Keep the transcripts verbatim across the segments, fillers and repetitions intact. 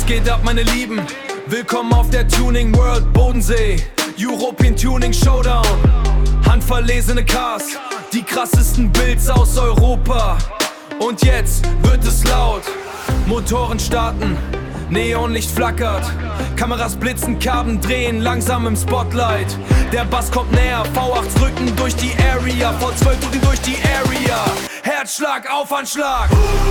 geht ab, meine Lieben? Willkommen auf der Tuning World Bodensee. European Tuning Showdown. Handverlesene Cars, die krassesten Builds aus Europa. Und jetzt wird es laut. Motoren starten, Neonlicht flackert, Kameras blitzen, Karben drehen, langsam im Spotlight. Der Bass kommt näher, V acht drücken durch die Area, V zwölf drücken durch die Area. Herzschlag auf Anschlag.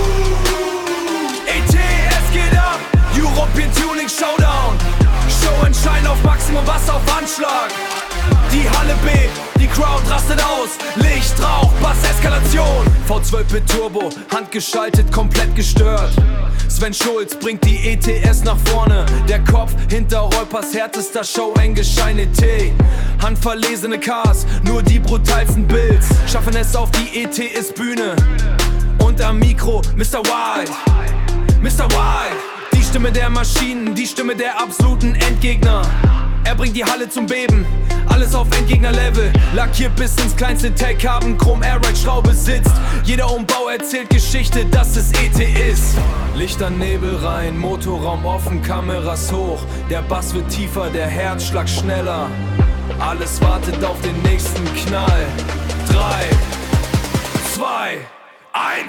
E T, es geht ab. European Tuning Showdown. Show and Shine auf Maximum, Bass auf Anschlag. Die Halle bebt, die Crowd rastet aus. Licht, Rauch, Bass, Eskalation. V zwölf Bit Turbo, handgeschaltet, komplett gestört. Sven Schulz bringt die E T S nach vorne. Der Kopf hinter Reupers härtester Show, Engeschein E T. Handverlesene Cars, nur die brutalsten Builds schaffen es auf die E T S Bühne. Und am Mikro Mister Wild, Mister Wild. Die Stimme der Maschinen, die Stimme der absoluten Endgegner. Er bringt die Halle zum Beben, alles auf Endgegner-Level. Lackiert bis ins kleinste Tech, haben Chrom Airride Schraube sitzt. Jeder Umbau erzählt Geschichte, dass es E T ist. Lichter, Nebel rein, Motorraum offen, Kameras hoch. Der Bass wird tiefer, der Herzschlag schneller. Alles wartet auf den nächsten Knall. Drei, zwei, eins.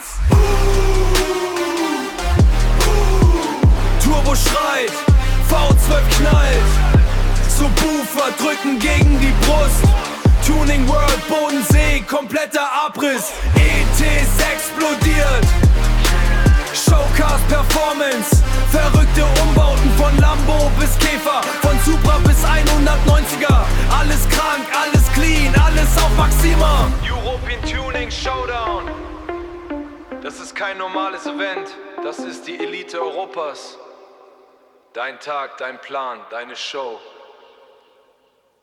Turbo schreit, V zwölf knallt. Subwoofer drücken gegen die Brust. Tuning World Bodensee, kompletter Abriss. E T S explodiert. Showcast Performance, verrückte Umbauten von Lambo bis Käfer, von Supra bis hundertneunziger. Alles krank, alles clean, alles auf Maxima. European Tuning Showdown. Das ist kein normales Event, das ist die Elite Europas. Dein Tag, dein Plan, deine Show.